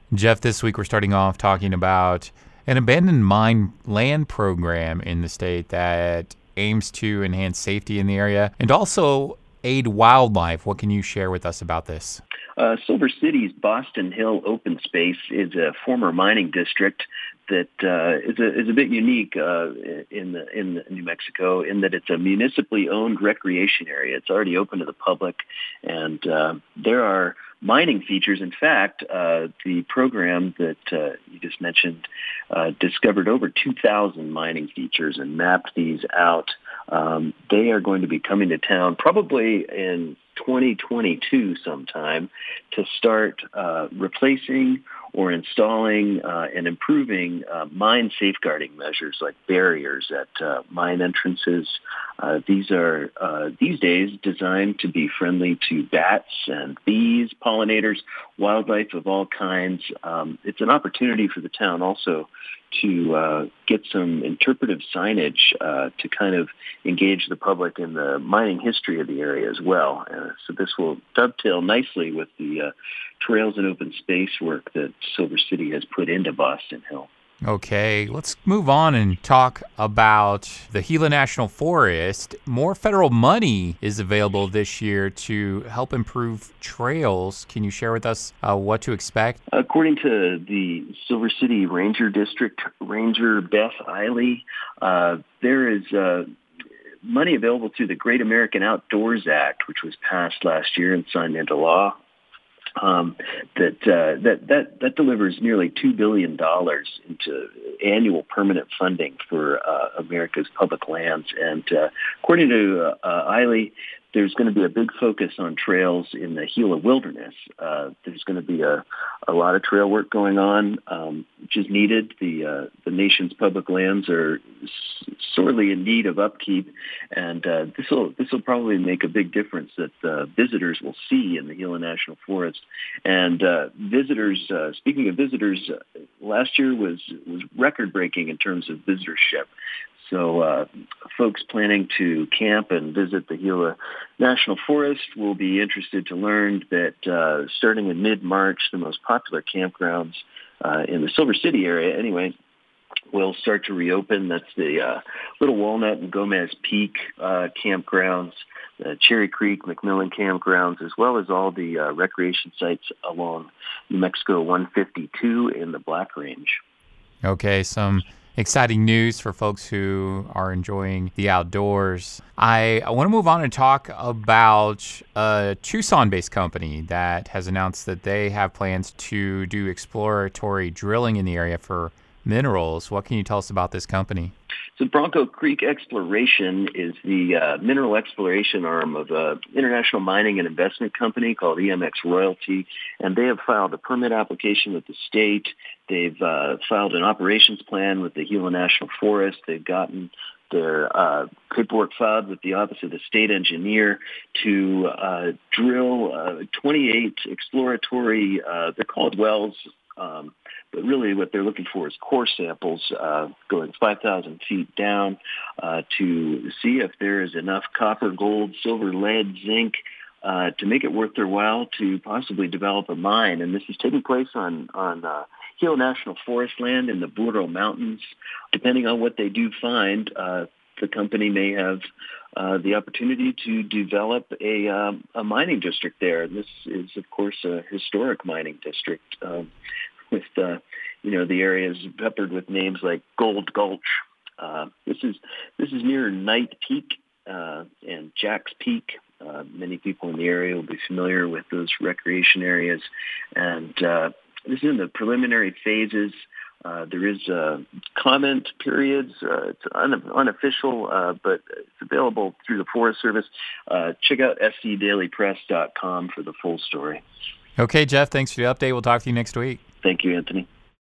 Jeff, this week we're starting off talking about an abandoned mine land program in the state that aims to enhance safety in the area and also aid wildlife. What can you share with us about this? Silver City's Boston Hill Open Space is a former mining district that is a bit unique in New Mexico in that it's a municipally owned recreation area. It's already open to the public, and there are mining features. In fact, the program that you just mentioned discovered over 2,000 mining features and mapped these out. They are going to be coming to town probably in 2022 sometime to start replacing or installing and improving mine safeguarding measures like barriers at mine entrances. These are these days designed to be friendly to bats and bees, pollinators, wildlife of all kinds. It's an opportunity for the town also to get some interpretive signage to kind of engage the public in the mining history of the area as well. So this will dovetail nicely with the trails and open space work that Silver City has put into Boston Hill. Okay, let's move on and talk about the Gila National Forest. More federal money is available this year to help improve trails. Can you share with us what to expect? According to the Silver City Ranger District Ranger Beth Eiley, there is money available through the Great American Outdoors Act, which was passed last year and signed into law. That delivers nearly $2 billion into annual permanent funding for America's public lands. And according to Eiley, there's going to be a big focus on trails in the Gila wilderness. There's going to be a lot of trail work going on, which is needed. The nation's public lands are sorely in need of upkeep, and this will probably make a big difference that visitors will see in the Gila National Forest. And visitors, speaking of visitors, last year was record breaking in terms of visitorship. So folks planning to camp and visit the Gila National Forest will be interested to learn that starting in mid-March, the most popular campgrounds in the Silver City area anyway will start to reopen. That's the Little Walnut and Gomez Peak campgrounds, the Cherry Creek, McMillan campgrounds, as well as all the recreation sites along New Mexico 152 in the Black Range. Okay, some exciting news for folks who are enjoying the outdoors. I want to move on and talk about a Tucson-based company that has announced that they have plans to do exploratory drilling in the area for minerals. What can you tell us about this company? So Bronco Creek Exploration is the mineral exploration arm of an international mining and investment company called EMX Royalty, and they have filed a permit application with the state. They've filed an operations plan with the Gila National Forest. They've gotten their paperwork filed with the Office of the State Engineer to drill 28 exploratory, they're called wells, but really what they're looking for is core samples going 5,000 feet down to see if there is enough copper, gold, silver, lead, zinc to make it worth their while to possibly develop a mine. And this is taking place on Gila National Forest land in the Boudreaux Mountains. Depending on what they do find, the company may have the opportunity to develop a mining district there. And this is, of course, a historic mining district with the areas peppered with names like Gold Gulch. This is near Knight Peak and Jack's Peak. Many people in the area will be familiar with those recreation areas, and this is in the preliminary phases. There is comment periods. It's unofficial, but it's available through the Forest Service. Check out scdailypress.com for the full story. Okay, Jeff, thanks for the update. We'll talk to you next week. Thank you, Anthony.